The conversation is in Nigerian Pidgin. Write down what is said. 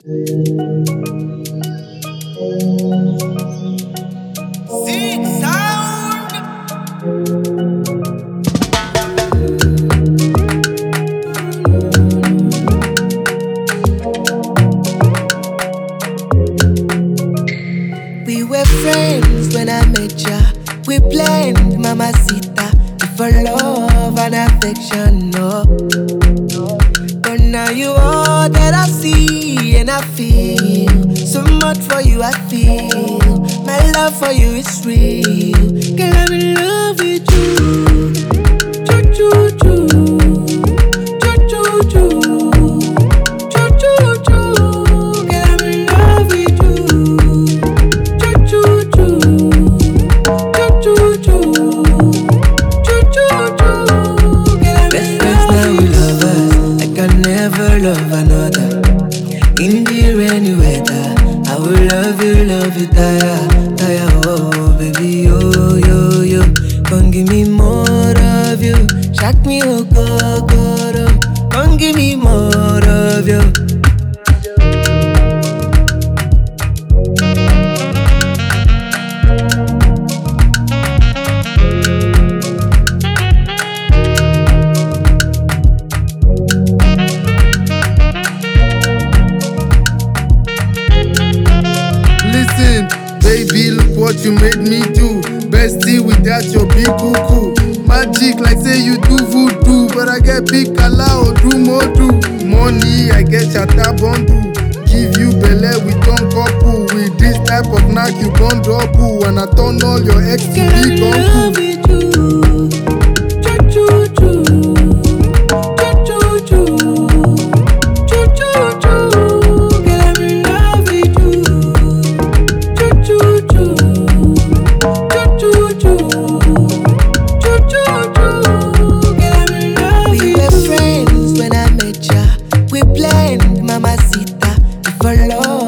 Zig Sound. We were friends when I met ya. We planned mamacita for love and affection, no. But now you all that I see and I feel. So much for you I feel. My love for you is real. Girl, I'm in love with you. Choo choo choo. Choo choo choo. Choo choo choo. Girl, I'm in love with you. Choo choo choo. Choo choo choo. Choo choo choo. Girl, I'm best friends now we lovers. I can never love another. In the rainy weather, I will love you, tire, oh baby, yo. Come give me more of you, shock me, oh go. Come give me more of you. Listen, baby, look what you made me do. Bestie without your big cuckoo. Magic like say you do voodoo, but I get big kala or do more do. Money, I get shatta bundle. Give you belle with ton couple. With this type of knack, you gon' double. And I turn all your ex to Girl, I'm big in love uncle. with you. Choo choo choo. Choo choo choo. Choo choo choo. Girl, I'm in love with you. Choo choo choo. Choo choo choo. Choo choo choo. Girl, I'm in love with you. We were friends when I met ya. We planned mamacita for love